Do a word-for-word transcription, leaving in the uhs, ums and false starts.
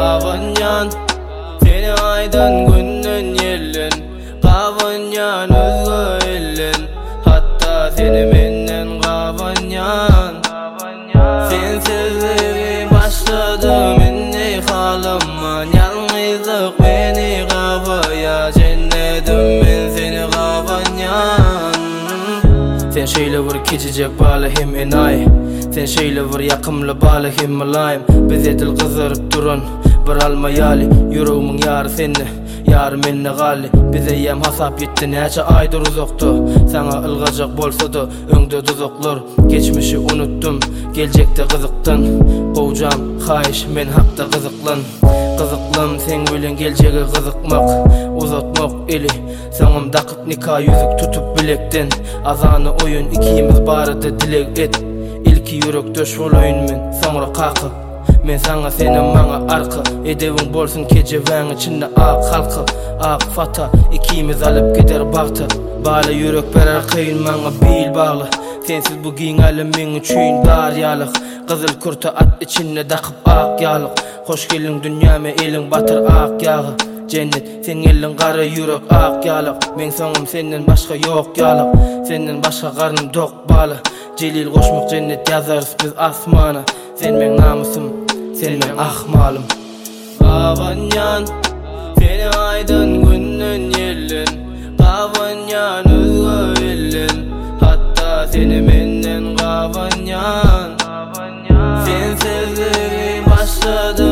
Qavanyan seni aydın günnün yellin, qavanyan özgü ellin, hatta seni menden qavanyan. Sensizliği başladı minni halamman, yalnızlık beni qavaya, cennetim men seni qavanyan. Sen şeýle bir keçijek baly hem enay, sen şeýle bir ýakymly baly hem mylaýym. Biz edil gyzyryp duran bir alma ýaly, yüregimin ýary seni, ýary menne gali. Bize ýem hasap ýetdi näçe aýdyr uzakda, sana ılgajak bolsa-da öňde duzaklar. Geçmişi unutdum, geljekde gyzykdan, gowjam haýyş men hakda gyzyklan. Gyzyklan sen bilen geljegi gyzykmak, uzatmak eli. Saňam dakyp nikah ýüzük tutup bilekden, azany oýun ikimiz barada dilek et. İlki ýürek döş bolaýyn men, soňra qaky. Men sana senin maňa arka, edebiň bolsun kejeväň içinde ak halky, ak fata, ikimiz alyp gider bagta. Baly ýürek berer kıyın maňa bil bagly, sensiz bu giňelim men üçin daryalyk. Gyzyl kurta at içinde dakyp ak ýalyk, hoş gelin dünýäme eliň batyr ak ýagy. Cennet sen elin gara ýürek ak ýalyk, men soňum senden başga ýok ýalyk. Senden başga garnym dok baly, jelil goşmak cennet ýazarys biz asmana. Sen men namusym, sen men ahmalym. Qavanyan seni aydın günnün yellin, qavanyan özgü ellin, hatta seni menden qavanyan. Sensizliği başladı